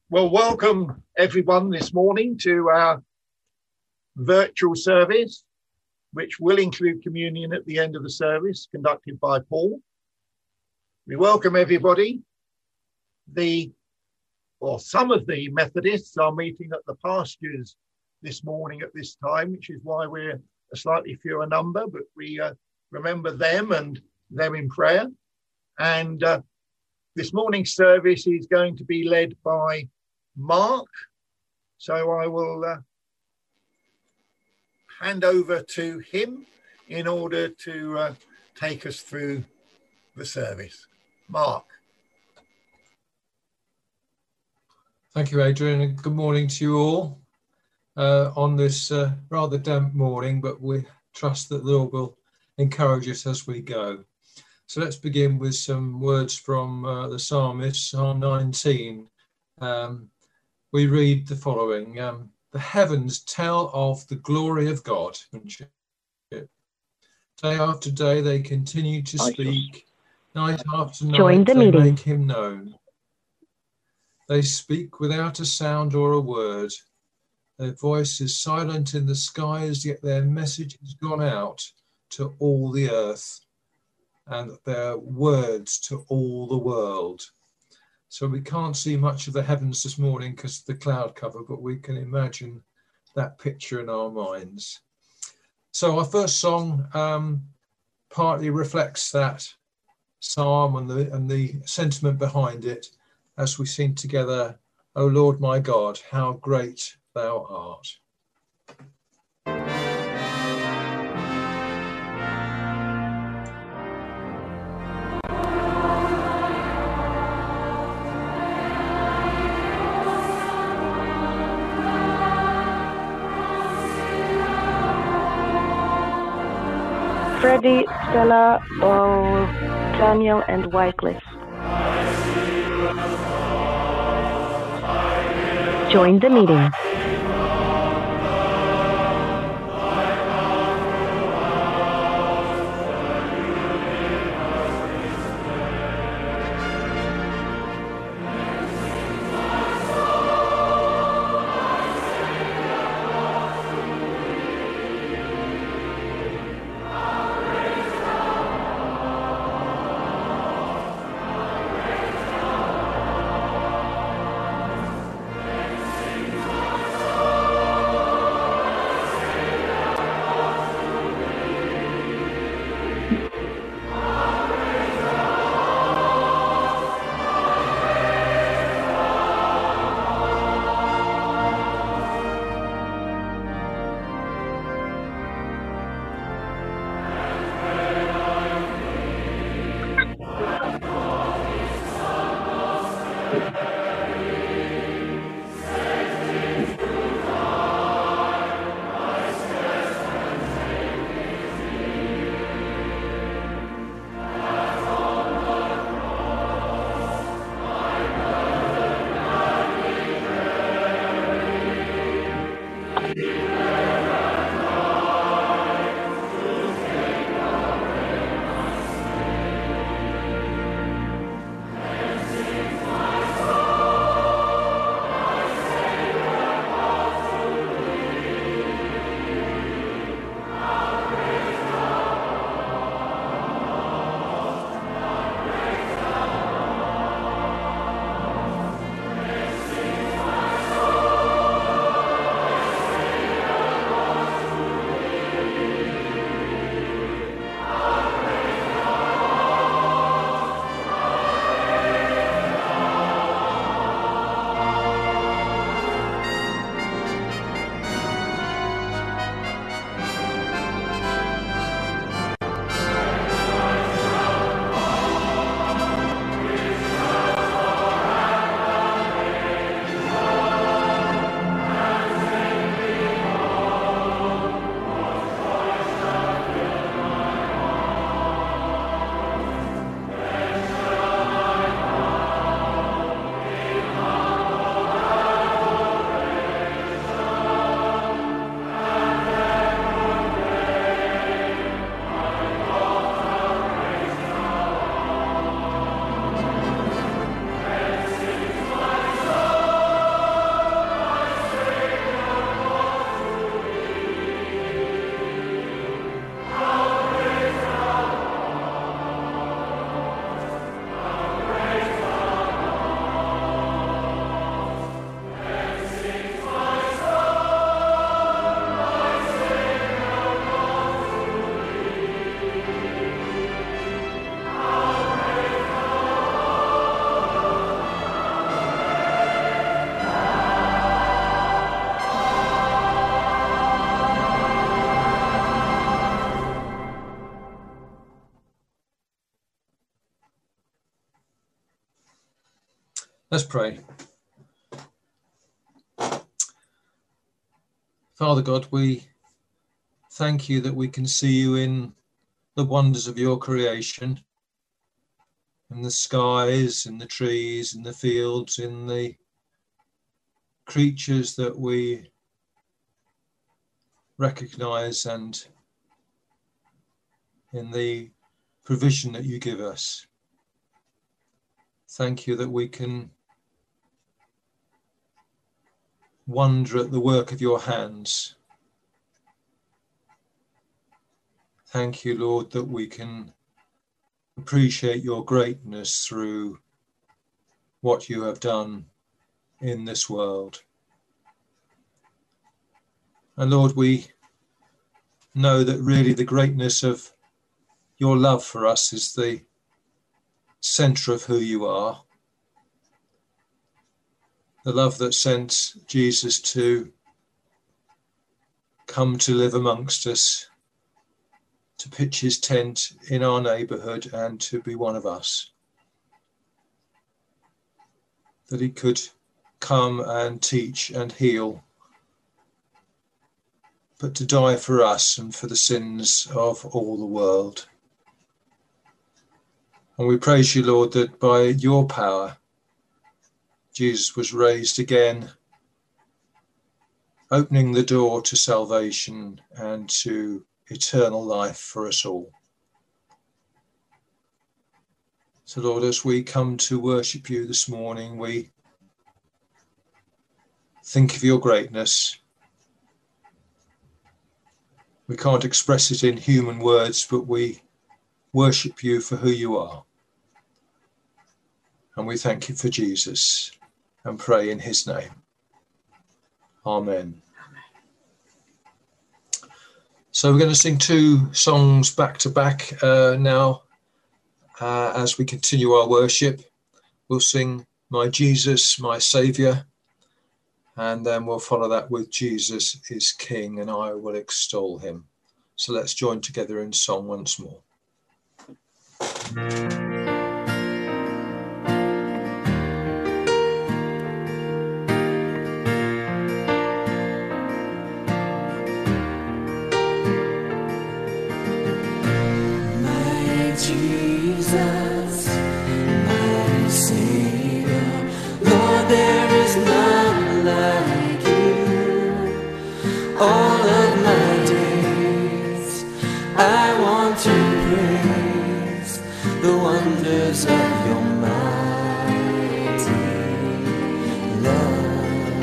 Well, welcome everyone this morning to our virtual service, which will include communion at the end of the service, conducted by Paul. We welcome everybody. Some of the Methodists are meeting at the pastures this morning at this time, which is why we're a slightly fewer number, but we remember them and them in prayer. And this morning's service is going to be led by Mark. So I will hand over to him in order to take us through the service. Mark. Thank you, Adrian, and good morning to you all on this rather damp morning, but we trust that the Lord will encourage us as we go. So let's begin with some words from the psalmist, Psalm 19. We read the following: the heavens tell of the glory of God. Day after day they continue to speak, night after night they make him known. They speak without a sound or a word. Their voice is silent in the skies, yet their message has gone out to all the earth, and their words to all the world. So we can't see much of the heavens this morning because of the cloud cover, but we can imagine that picture in our minds. So our first song partly reflects that psalm and the sentiment behind it as we sing together, O Lord my God, how great thou art. Freddie, Stella, or Daniel and Wycliffe. Join the meeting. Let's pray. Father God, we thank you that we can see you in the wonders of your creation, in the skies, in the trees, in the fields, in the creatures that we recognize, and in the provision that you give us. Thank you that we can wonder at the work of your hands. Thank you, Lord, that we can appreciate your greatness through what you have done in this world. And Lord, we know that really the greatness of your love for us is the centre of who you are. The love that sent Jesus to come to live amongst us, to pitch his tent in our neighbourhood and to be one of us. That he could come and teach and heal, but to die for us and for the sins of all the world. And we praise you, Lord, that by your power, Jesus was raised again, opening the door to salvation and to eternal life for us all. So, Lord, as we come to worship you this morning, we think of your greatness. We can't express it in human words, but we worship you for who you are. And we thank you for Jesus and pray in his name. Amen. So we're going to sing two songs back to back now as we continue our worship. We'll sing My Jesus, My Saviour, and then we'll follow that with Jesus is King and I will extol him. So let's join together in song once more. Jesus, my Savior, Lord, there is none like you. All of my days, I want to praise the wonders of your mighty love.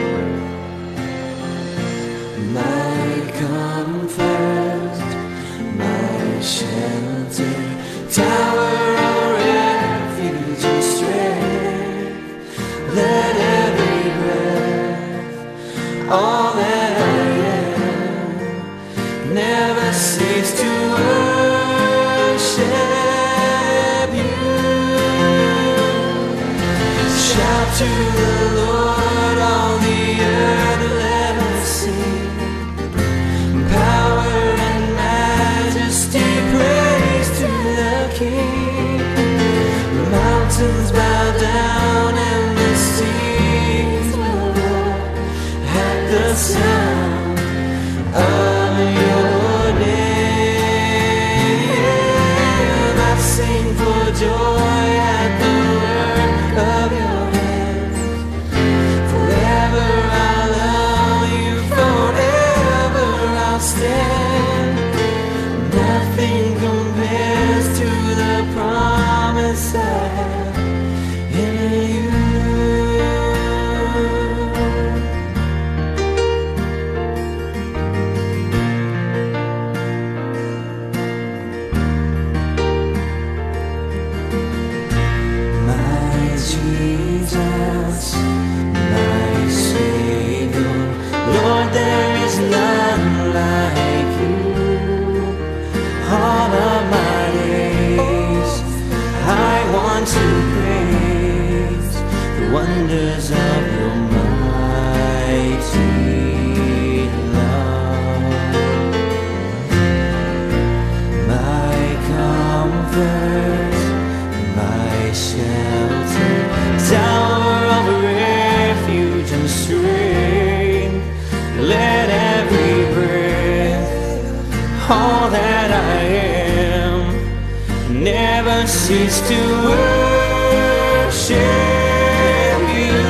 My comfort, my shelter, tower of refuge and strength, let every breath, all that I am, never cease to worship you. Shout to the Lord, all the earth, let us sing. Power and majesty, praise to the King. The mountains bow down and the seas will roar at the sound of your name. I sing for joy at the work of your hands. Forever I'll love you, forever I'll stand. Nothing compares to the promise I have in you. My Jesus, my Savior, Lord, there is none like you. All of my days, I want to praise the wonders of your mighty love. My comfort, my shelter, tower all that I am. Never cease to worship you.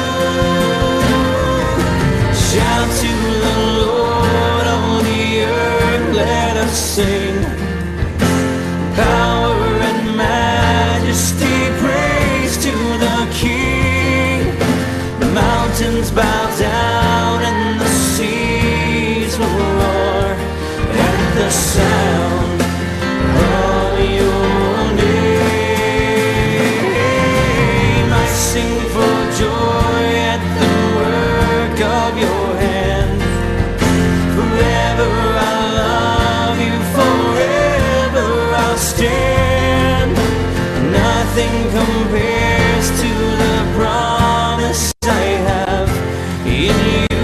Shout to the Lord, all the earth, let us sing. Power and majesty, praise to the King. The mountains bow down and the seas will roar at the sound of your name. I sing for joy at the work of your hand. Forever I'll love you, forever I'll stand. Nothing compares to the promise I have in you.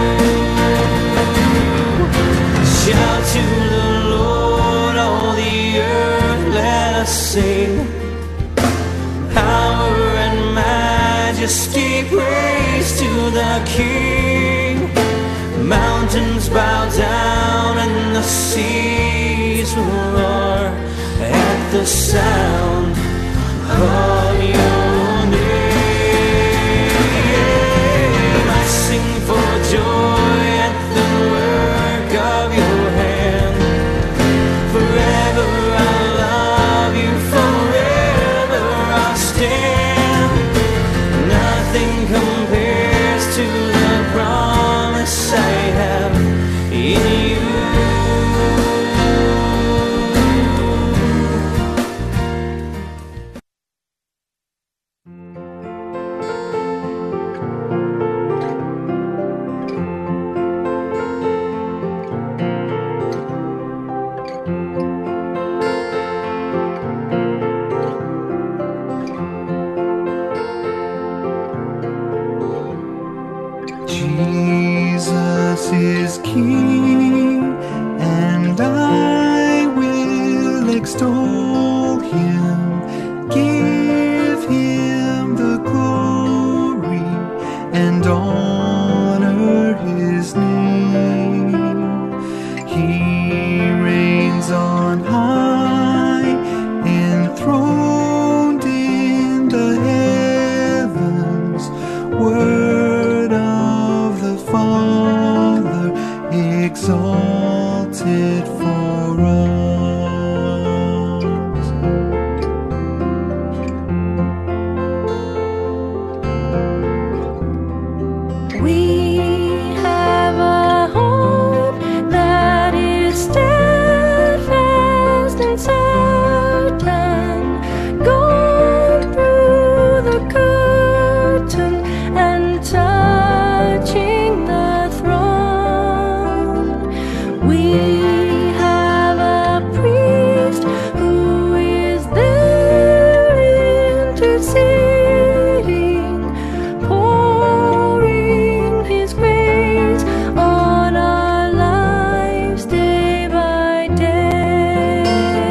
Shout to the Lord, all the earth, let us sing. Power and majesty, praise to the King. Mountains bow down and the seas will roar at the sound of your name. I sing for joy at the work of your hand. Forever I'll love you, forever I'll stand. Nothing compares to the promise I have in you. Jesus is King, and I will extol him, give him the glory and honor his name. He reigns on high, enthroned in the heavens. Word of the Father, exalted for us. We have a hope that is steadfast and certain, gone through the curtain and touching the throne. We have a priest who is there interceding, pouring his grace on our lives day by day.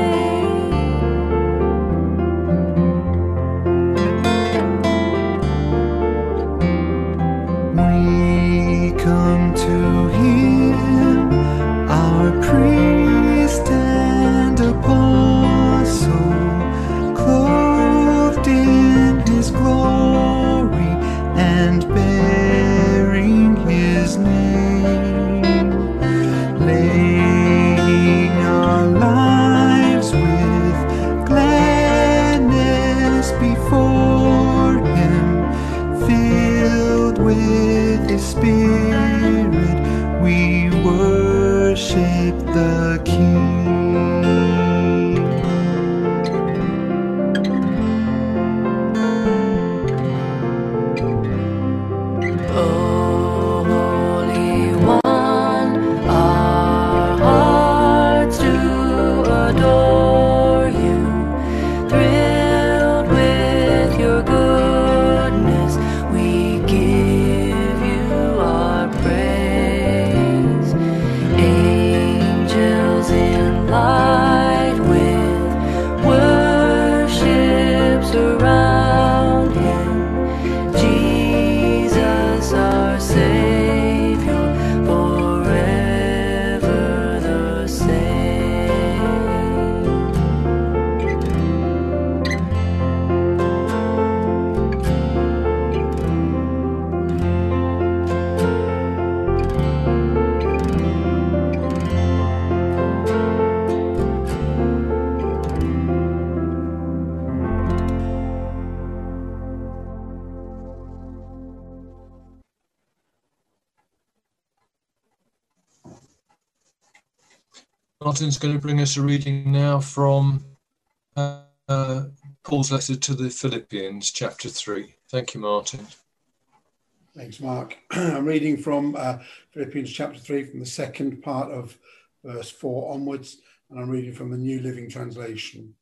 We come to him, our priest and apostle, clothed in his glory and bearing his name, laying our lives with gladness before him, filled with his spirit, we worship the King. Holy One, our hearts do adore you, thrilled with your goodness, we give you our praise. Angels in Martin's going to bring us a reading now from Paul's letter to the Philippians, chapter 3. Thank you, Martin. Thanks, Mark. I'm reading from Philippians chapter 3, from the second part of verse 4 onwards, and I'm reading from the New Living Translation.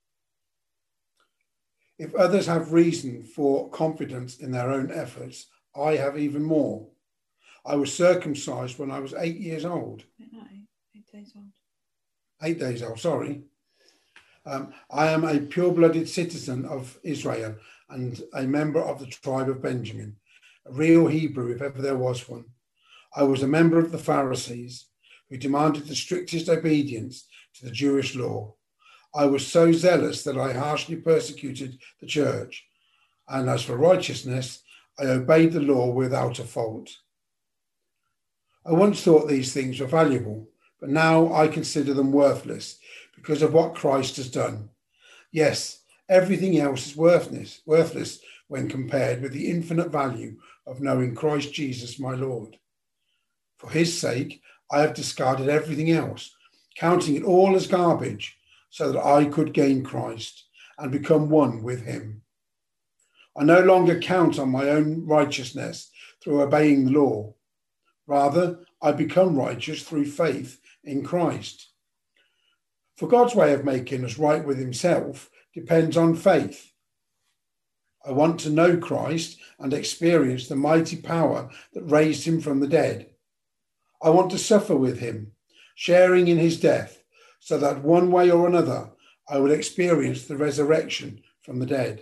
If others have reason for confidence in their own efforts, I have even more. I was circumcised when I was 8 years old. No, 8 days old. 8 days old, sorry. I am a pure-blooded citizen of Israel and a member of the tribe of Benjamin, a real Hebrew if ever there was one. I was a member of the Pharisees, who demanded the strictest obedience to the Jewish law. I was so zealous that I harshly persecuted the church, and as for righteousness, I obeyed the law without a fault. I once thought these things were valuable, but now I consider them worthless because of what Christ has done. Yes, everything else is worthless when compared with the infinite value of knowing Christ Jesus, my Lord. For his sake, I have discarded everything else, counting it all as garbage, so that I could gain Christ and become one with him. I no longer count on my own righteousness through obeying the law. Rather, I become righteous through faith in Christ. For God's way of making us right with himself depends on faith. I want to know Christ and experience the mighty power that raised him from the dead. I want to suffer with him, sharing in his death, so that one way or another I will experience the resurrection from the dead.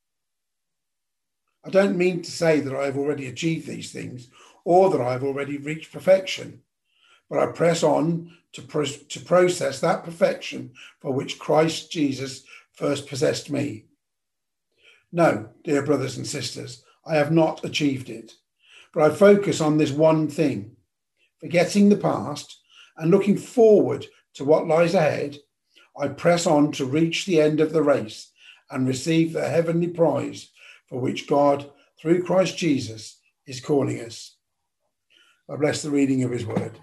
I don't mean to say that I have already achieved these things or that I have already reached perfection, but I press on to process that perfection for which Christ Jesus first possessed me. No, dear brothers and sisters, I have not achieved it, but I focus on this one thing, forgetting the past and looking forward to what lies ahead. I press on to reach the end of the race and receive the heavenly prize for which God, through Christ Jesus, is calling us. I bless the reading of his word.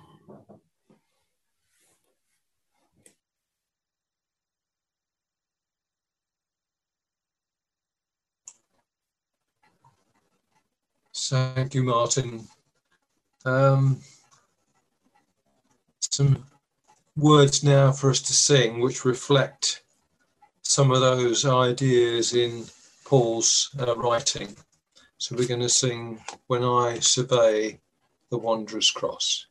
Thank you, Martin. Some words now for us to sing which reflect some of those ideas in Paul's writing. So we're going to sing When I Survey the Wondrous Cross.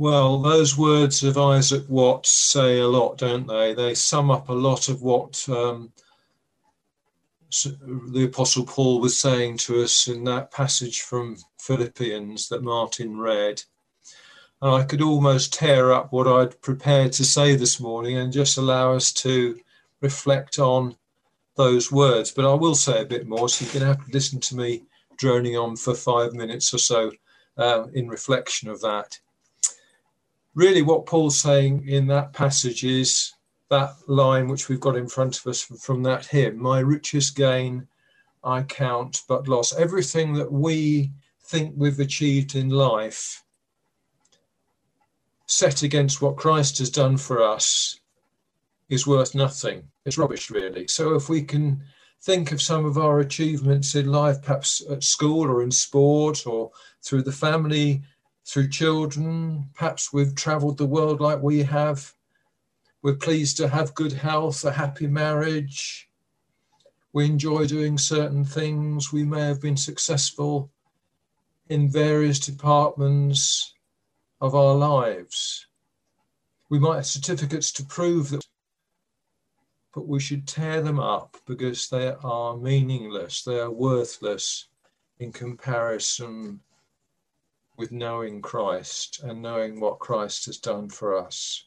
Well, those words of Isaac Watts say a lot, don't they? They sum up a lot of what the Apostle Paul was saying to us in that passage from Philippians that Martin read. And I could almost tear up what I'd prepared to say this morning and just allow us to reflect on those words. But I will say a bit more, so you're going to have to listen to me droning on for 5 minutes or so in reflection of that. Really what Paul's saying in that passage is that line which we've got in front of us from that hymn, my richest gain I count but loss. Everything that we think we've achieved in life set against what Christ has done for us is worth nothing. It's rubbish, really. So if we can think of some of our achievements in life, perhaps at school or in sport or through the family, through children, perhaps we've travelled the world like we have. We're pleased to have good health, a happy marriage. We enjoy doing certain things. We may have been successful in various departments of our lives. We might have certificates to prove that, but we should tear them up because they are meaningless. They are worthless in comparison with knowing Christ and knowing what Christ has done for us.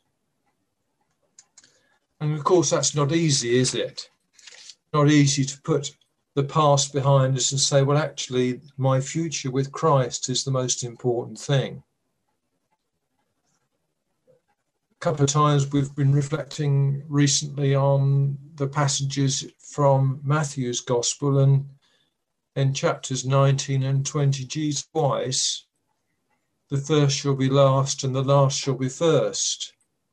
And of course, that's not easy, is it? Not easy to put the past behind us and say, well, actually, my future with Christ is the most important thing. A couple of times we've been reflecting recently on the passages from Matthew's Gospel, and in chapters 19 and 20, Jesus twice, the first shall be last and the last shall be first.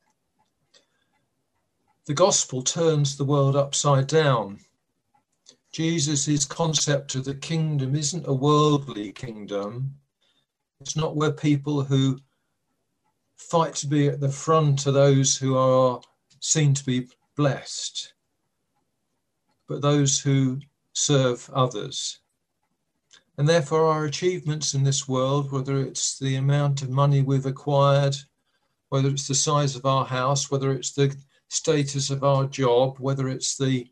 The gospel turns the world upside down. Jesus' concept of the kingdom isn't a worldly kingdom. It's not where people who fight to be at the front are those who are seen to be blessed, but those who serve others. And therefore our achievements in this world, whether it's the amount of money we've acquired, whether it's the size of our house, whether it's the status of our job, whether it's the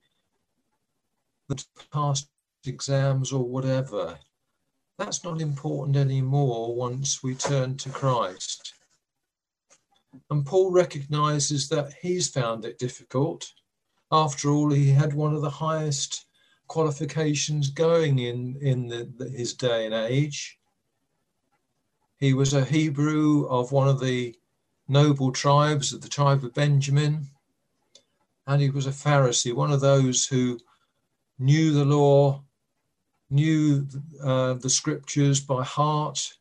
past exams or whatever, that's not important anymore once we turn to Christ. And Paul recognises that he's found it difficult. After all, he had one of the highest qualifications going in his day and age. He was a Hebrew of one of the noble tribes, of the tribe of Benjamin, and he was a Pharisee, one of those who knew the law, knew the scriptures by heart,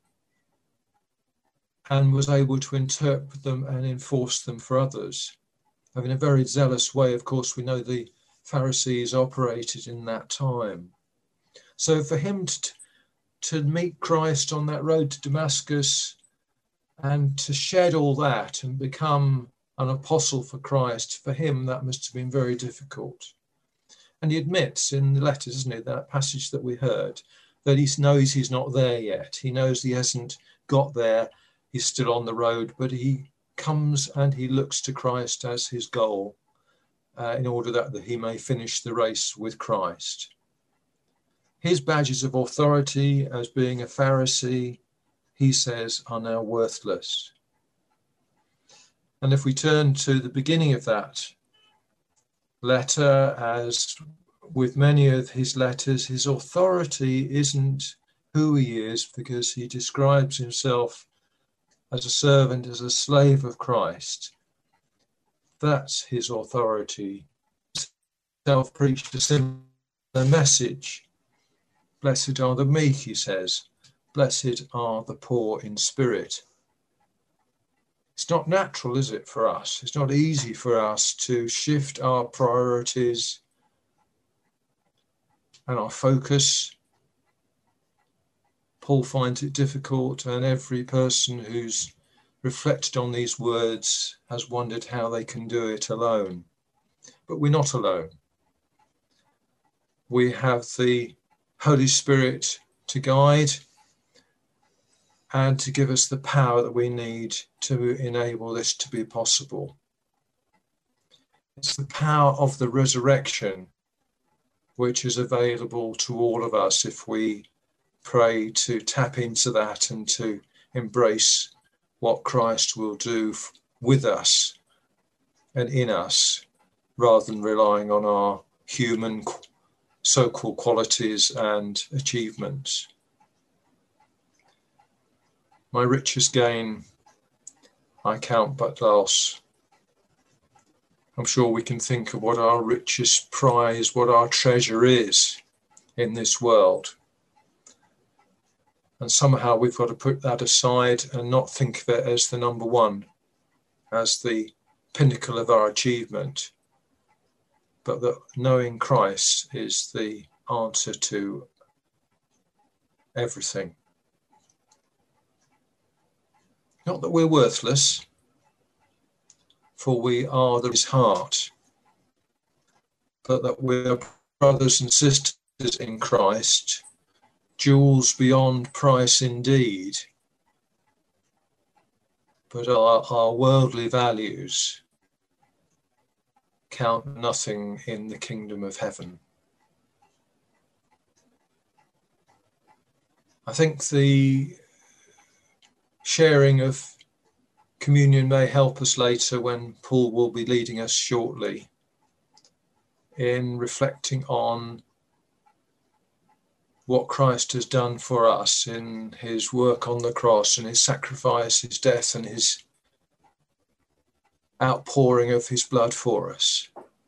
and was able to interpret them and enforce them for others. In a very zealous way, of course, we know the Pharisees operated in that time. So for him to meet Christ on that road to Damascus and to shed all that and become an apostle for Christ, for him that must have been very difficult. And he admits in the letters, isn't it, that passage that we heard, that he knows he's not there yet. He knows he hasn't got there. He's still on the road, but he comes and he looks to Christ as his goal in order that he may finish the race with Christ. His badges of authority as being a Pharisee, he says, are now worthless. And if we turn to the beginning of that letter, as with many of his letters, his authority isn't who he is, because he describes himself as a servant, as a slave of Christ. That's his authority. Himself preached a similar message. Blessed are the meek, he says. Blessed are the poor in spirit. It's not natural, is it, for us? It's not easy for us to shift our priorities and our focus. Paul finds it difficult, and every person who's reflected on these words has wondered how they can do it alone. But we're not alone. We have the Holy Spirit to guide, and to give us the power that we need to enable this to be possible. It's the power of the resurrection which is available to all of us if we pray to tap into that and to embrace what Christ will do with us and in us, rather than relying on our human so-called qualities and achievements. My richest gain I count but loss. I'm sure we can think of what our richest prize, what our treasure is in this world. And somehow we've got to put that aside and not think of it as the number one, as the pinnacle of our achievement, but that knowing Christ is the answer to everything. Not that we're worthless, for we are his heart, but that we're brothers and sisters in Christ, jewels beyond price indeed, but our worldly values count nothing in the kingdom of heaven. I think the sharing of communion may help us later when Paul will be leading us shortly in reflecting on what Christ has done for us in his work on the cross and his sacrifice, his death and his outpouring of his blood for us.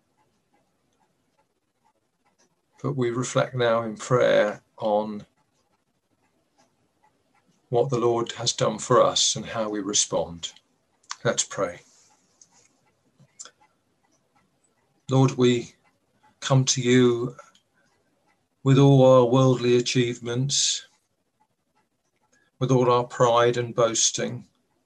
But we reflect now in prayer on what the Lord has done for us and how we respond. Let's pray. Lord, we come to you with all our worldly achievements, with all our pride and boasting.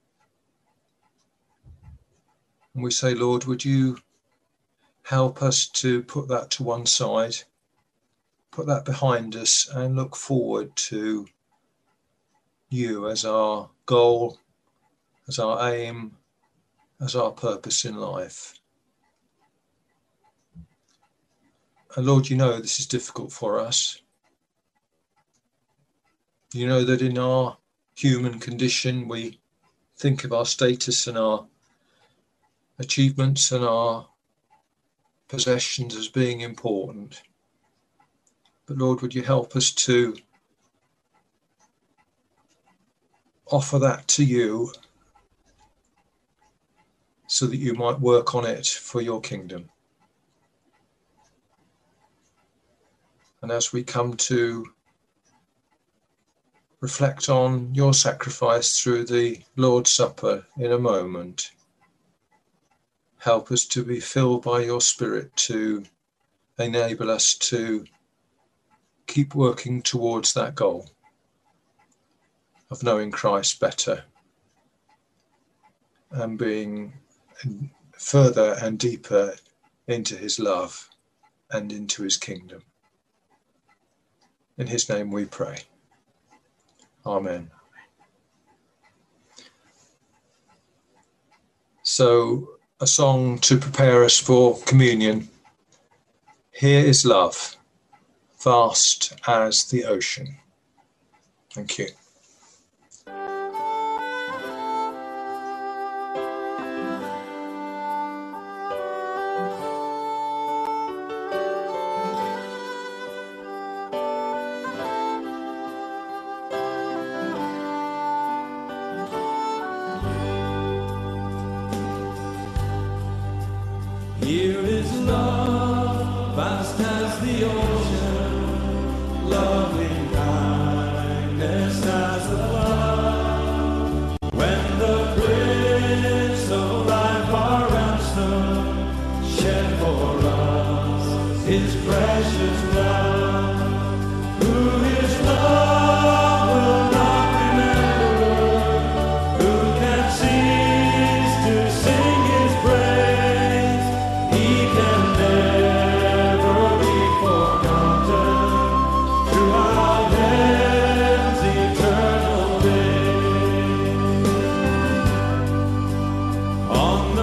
And we say, Lord, would you help us to put that to one side, put that behind us and look forward to you as our goal, as our aim, as our purpose in life. And Lord, you know this is difficult for us. You know that in our human condition we think of our status and our achievements and our possessions as being important. But Lord, would you help us to offer that to you so that you might work on it for your kingdom. And as we come to reflect on your sacrifice through the Lord's Supper in a moment, help us to be filled by your Spirit to enable us to keep working towards that goal of knowing Christ better and being further and deeper into his love and into his kingdom. In his name we pray. Amen. So, a song to prepare us for communion. Here is love, vast as the ocean. Thank you. Here is love, vast as the ocean, loving kindness as the flood. When the Prince of Life, our ransom, shed for us his precious blood, who his love will not remember, who can cease to sing his praise. He can never be forgotten.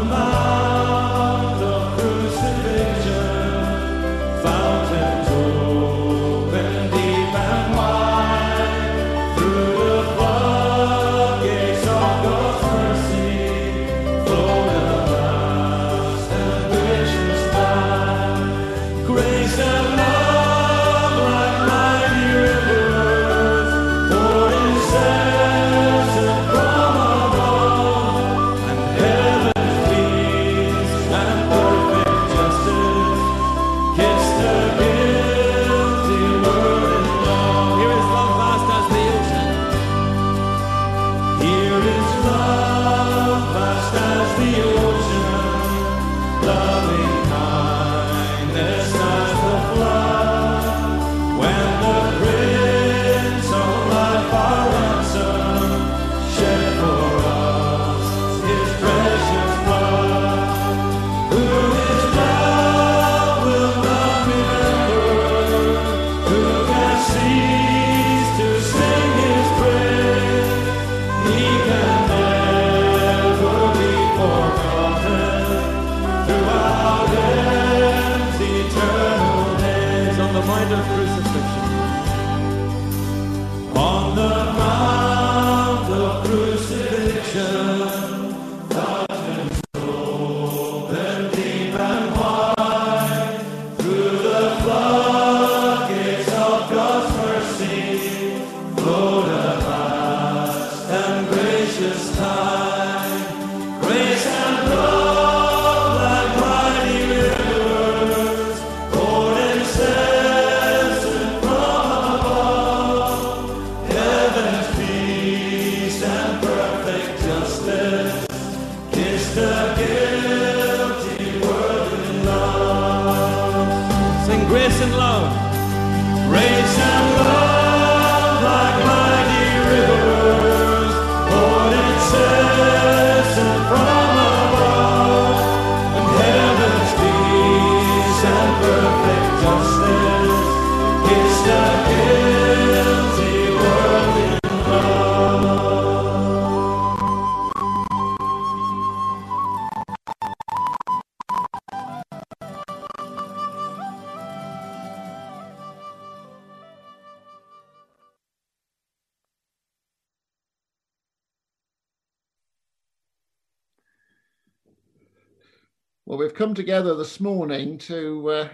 Well, we've come together this morning to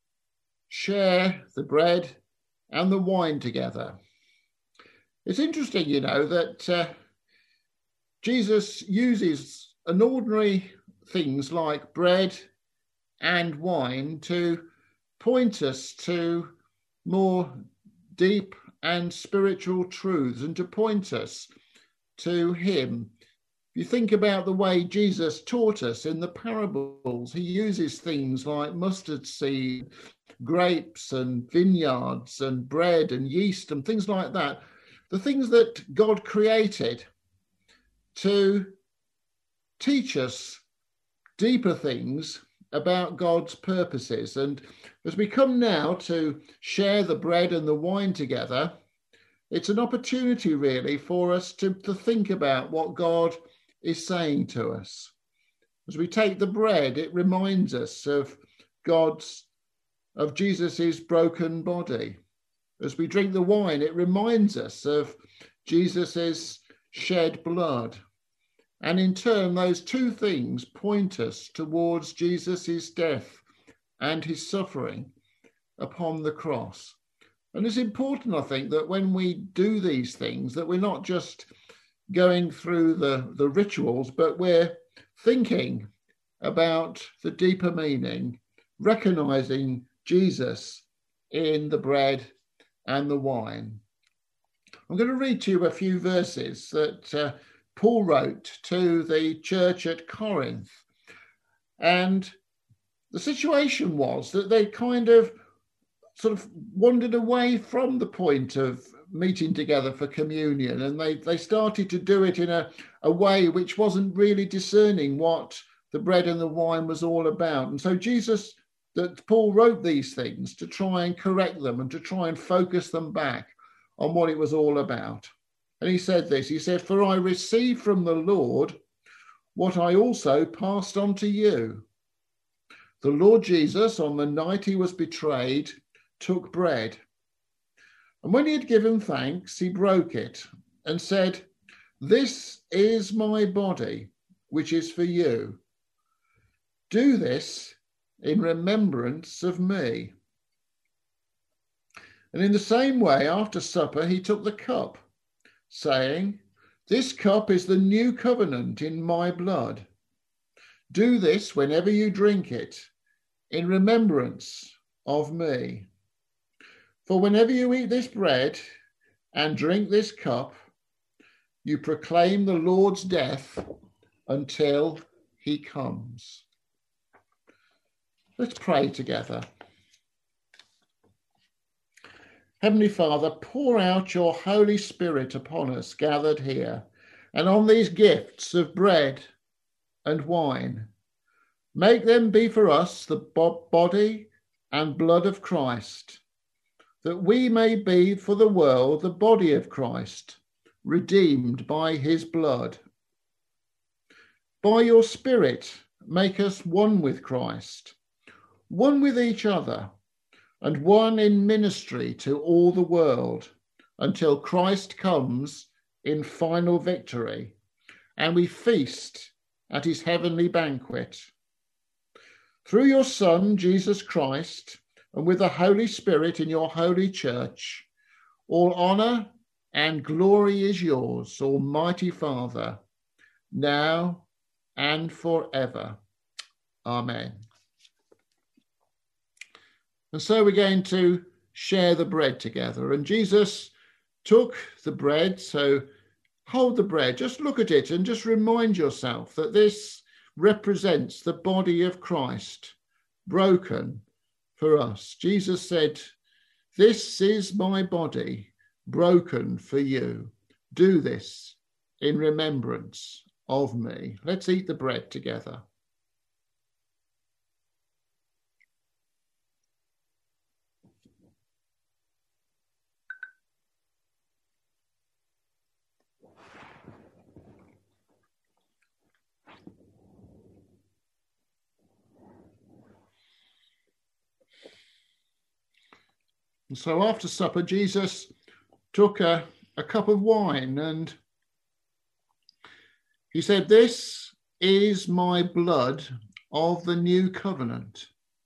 share the bread and the wine together. It's interesting, you know, that Jesus uses an ordinary things like bread and wine to point us to more deep and spiritual truths and to point us to him. If you think about the way Jesus taught us in the parables, he uses things like mustard seed, grapes and vineyards and bread and yeast and things like that. The things that God created to teach us deeper things about God's purposes. And as we come now to share the bread and the wine together, it's an opportunity really for us to think about what God is saying to us. As we take the bread, it reminds us of Jesus's broken body. As we drink the wine, it reminds us of Jesus's shed blood. And in turn, those two things point us towards Jesus's death and his suffering upon the cross. And it's important, I think, that when we do these things, that we're not just going through the rituals, but we're thinking about the deeper meaning, recognizing Jesus in the bread and the wine. I'm going to read to you a few verses that Paul wrote to the church at Corinth. And the situation was that they kind of sort of wandered away from the point of meeting together for communion, and they started to do it in a way which wasn't really discerning what the bread and the wine was all about. And so Paul wrote these things to try and correct them and to try and focus them back on what it was all about. And he said this, he said, "For I received from the Lord what I also passed on to you. The Lord Jesus, on the night he was betrayed, took bread. And when he had given thanks, he broke it and said, "This is my body, which is for you. Do this in remembrance of me." And in the same way, after supper, he took the cup, saying, "This cup is the new covenant in my blood. Do this whenever you drink it, in remembrance of me. For whenever you eat this bread and drink this cup, you proclaim the Lord's death until he comes." Let's pray together. Heavenly Father, pour out your Holy Spirit upon us gathered here and on these gifts of bread and wine. Make them be for us the body and blood of Christ, that we may be for the world the body of Christ, redeemed by his blood. By your Spirit, make us one with Christ, one with each other, and one in ministry to all the world, until Christ comes in final victory, and we feast at his heavenly banquet. Through your Son, Jesus Christ, and with the Holy Spirit in your holy church, all honour and glory is yours, Almighty Father, now and forever. Amen. And so we're going to share the bread together. And Jesus took the bread, so hold the bread, just look at it and just remind yourself that this represents the body of Christ, broken for us. Jesus said, "This is my body, broken for you. Do this in remembrance of me." Let's eat the bread together. And so after supper, Jesus took a cup of wine and he said, "This is my blood of the new covenant.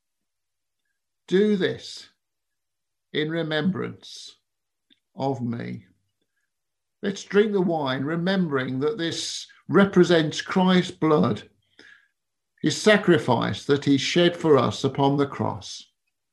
Do this in remembrance of me." Let's drink the wine, remembering that this represents Christ's blood, his sacrifice that he shed for us upon the cross.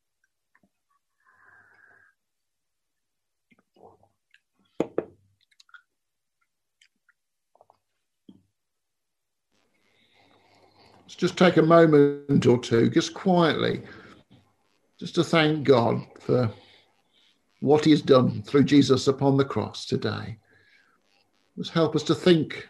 Let's just take a moment or two, just quietly, just to thank God for what he's done through Jesus upon the cross today. Just help us to think.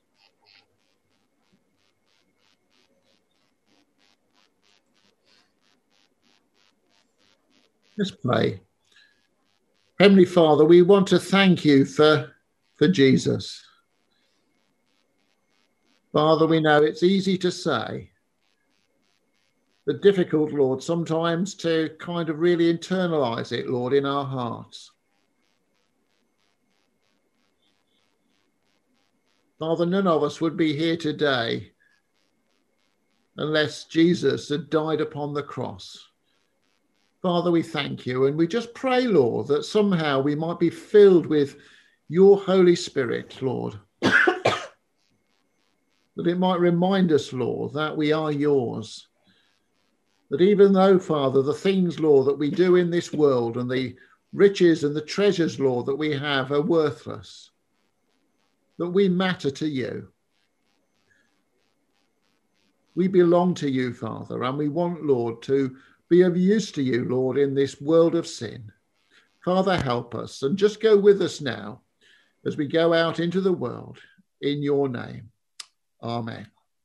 Let's pray. Heavenly Father, we want to thank you for Jesus. Father, we know it's easy to say, but difficult, Lord, sometimes to kind of really internalize it, Lord, in our hearts. Father, none of us would be here today unless Jesus had died upon the cross. Father, we thank you, and we just pray, Lord, that somehow we might be filled with your Holy Spirit, Lord. That it might remind us, Lord, that we are yours. That even though, Father, the things, Lord, that we do in this world and the riches and the treasures, Lord, that we have are worthless, that we matter to you. We belong to you, Father, and we want, Lord, to be of use to you, Lord, in this world of sin. Father, help us, and just go with us now as we go out into the world in your name. Amen.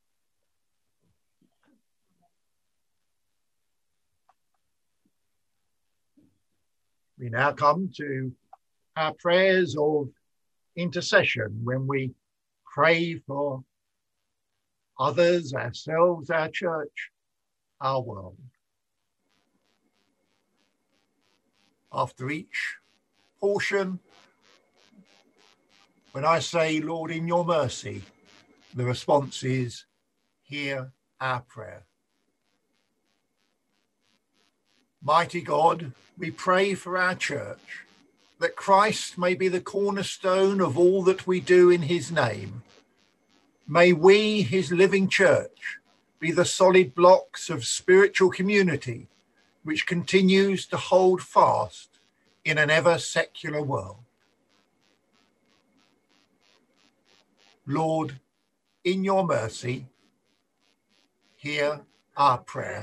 We now come to our prayers of intercession when we pray for others, ourselves, our church, our world. After each portion, when I say, Lord, in your mercy, the response is, hear our prayer. Mighty God, we pray for our church, that Christ may be the cornerstone of all that we do in his name. May we, his living church, be the solid blocks of spiritual community which continues to hold fast in an ever secular world. Lord, in your mercy, hear our prayer.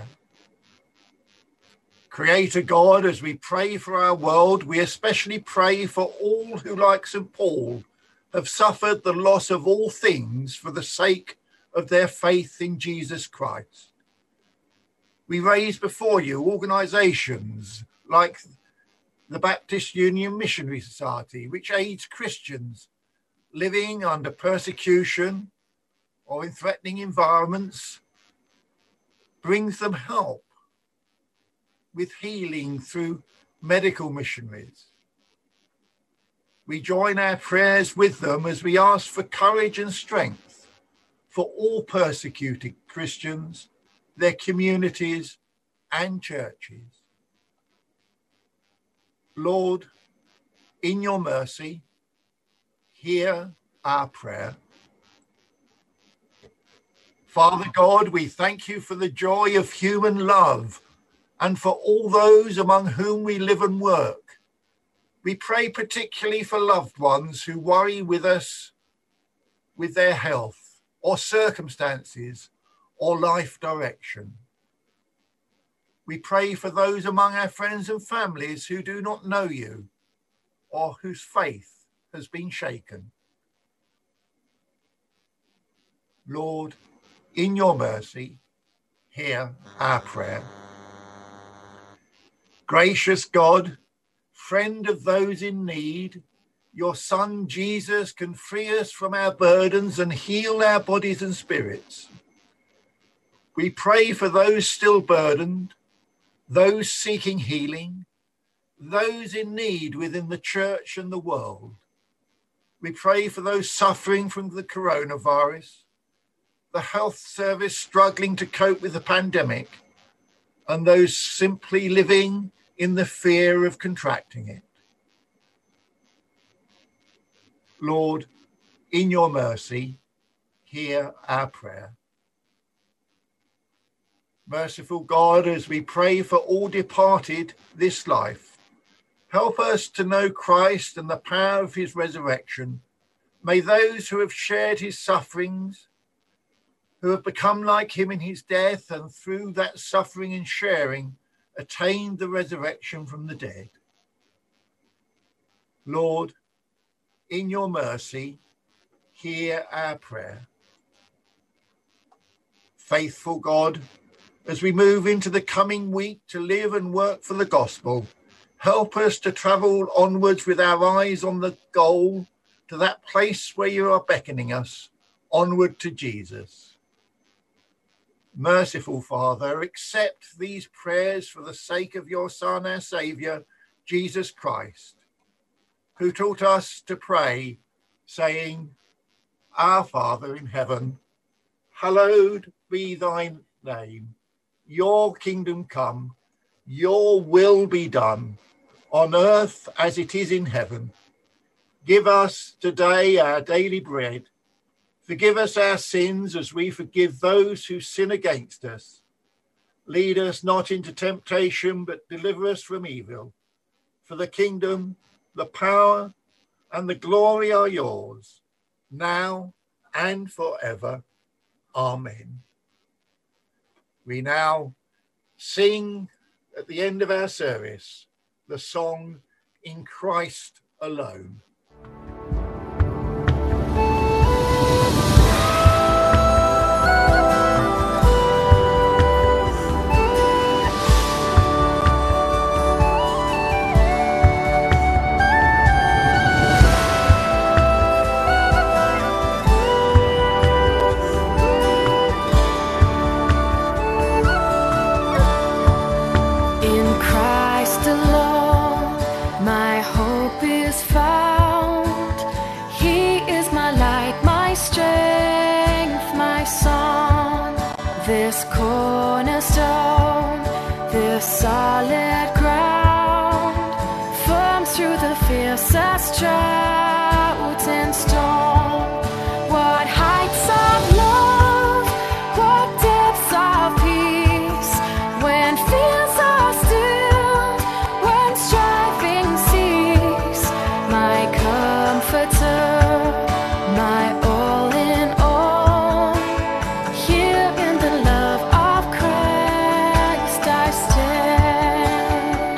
Creator God, as we pray for our world, we especially pray for all who, like St. Paul, have suffered the loss of all things for the sake of their faith in Jesus Christ. We raise before you organisations like the Baptist Union Missionary Society, which aids Christians living under persecution or in threatening environments, brings them help with healing through medical missionaries. We join our prayers with them as we ask for courage and strength for all persecuted Christians, their communities and churches. Lord, in your mercy, hear our prayer. Father God, we thank you for the joy of human love and for all those among whom we live and work. We pray particularly for loved ones who worry with us with their health or circumstances or life direction. We pray for those among our friends and families who do not know you or whose faith has been shaken. Lord, in your mercy, hear our prayer. Gracious God, friend of those in need, your Son Jesus can free us from our burdens and heal our bodies and spirits. We pray for those still burdened, those seeking healing, those in need within the church and the world. We pray for those suffering from the coronavirus, the health service struggling to cope with the pandemic, and those simply living in the fear of contracting it. Lord, in your mercy, hear our prayer. Merciful God, as we pray for all departed this life, help us to know Christ and the power of his resurrection. May those who have shared his sufferings, who have become like him in his death, and through that suffering and sharing, attain the resurrection from the dead. Lord, in your mercy, hear our prayer. Faithful God, as we move into the coming week to live and work for the gospel, help us to travel onwards with our eyes on the goal, to that place where you are beckoning us, onward to Jesus. Merciful Father, accept these prayers for the sake of your Son, our Saviour, Jesus Christ, who taught us to pray, saying, Our Father in heaven, hallowed be thy name. Your kingdom come, your will be done, on earth as it is in heaven. Give us today our daily bread. Forgive us our sins as we forgive those who sin against us. Lead us not into temptation, but deliver us from evil. For the kingdom, the power, and the glory are yours, now and forever. Amen. We now sing at the end of our service the song, In Christ Alone. cornerstone, this solid ground, firm through the fiercest drought and storm. What heights of love, what depths of peace, when fears are still, when striving cease. My comforter, my all in all, here in the love of Christ I stand.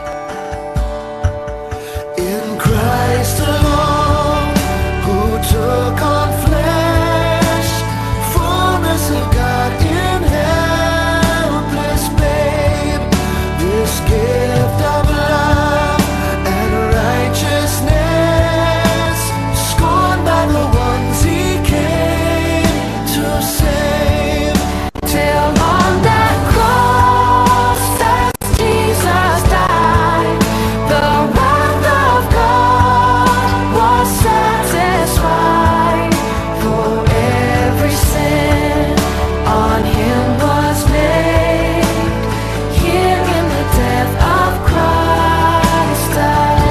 In Christ alone, who took on flesh, fullness of God in helpless babe, this gift of love and righteousness, scorned by the ones he came to save. Till on that cross as Jesus died, the wrath of God was satisfied. For every sin on him was laid. Here in the death of Christ I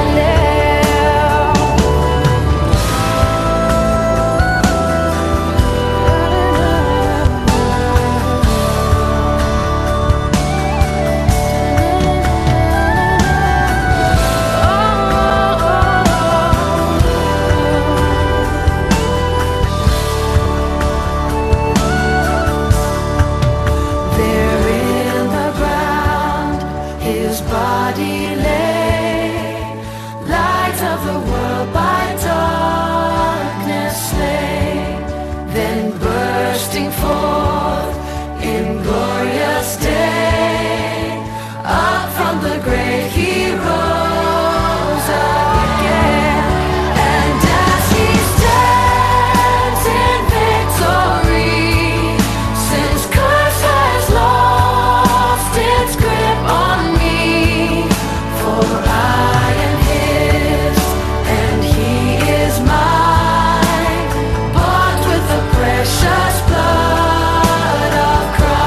There in the ground his body lay, light of the world by darkness slain, then bursting forth in glorious day, up from the grave he rose again. And as he stands in victory, since curse has lost its grip on me, for I am his and he is mine, bought with the precious blood of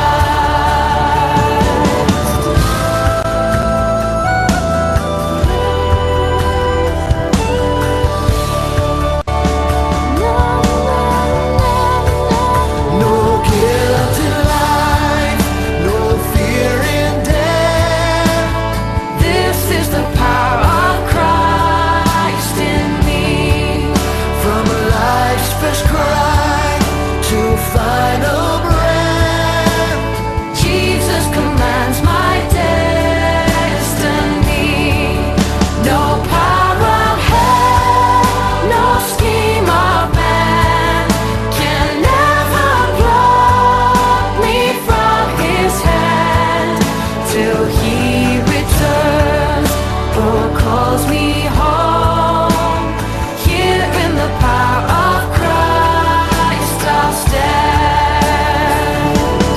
No guilt in life, no fear in death. This is the power of Christ in me. From life's first cry to final breath, Jesus commands my destiny. No power of hell, no scheme of man can ever pluck me from his hand, till he returns or calls me home. Here in the power of Christ I'll stand.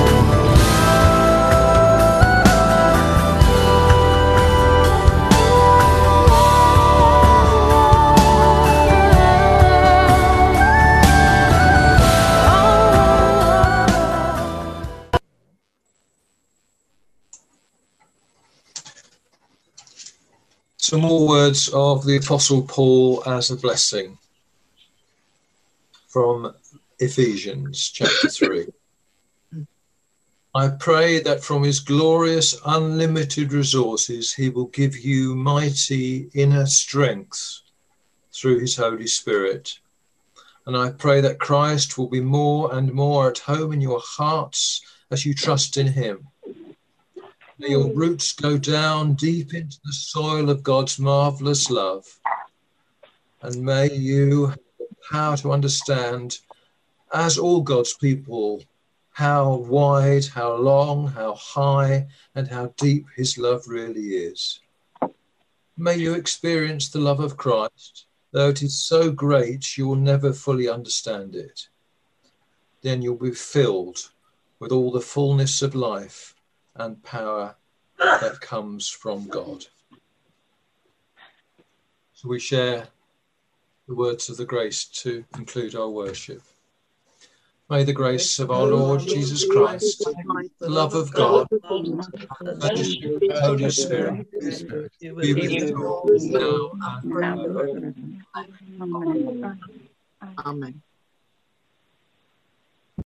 Some more words of the Apostle Paul as a blessing from Ephesians chapter 3. I pray that from his glorious unlimited resources he will give you mighty inner strength through his Holy Spirit. And I pray that Christ will be more and more at home in your hearts as you trust in him. May your roots go down deep into the soil of God's marvelous love. And may you have the power to understand, as all God's people, how wide, how long, how high, and how deep his love really is. May you experience the love of Christ, though it is so great you will never fully understand it. Then you'll be filled with all the fullness of life and power that comes from God. So we share the words of the grace to conclude our worship. May the grace of our Lord Jesus Christ, the love of God, and the Holy Spirit be with you all now and forever. Amen.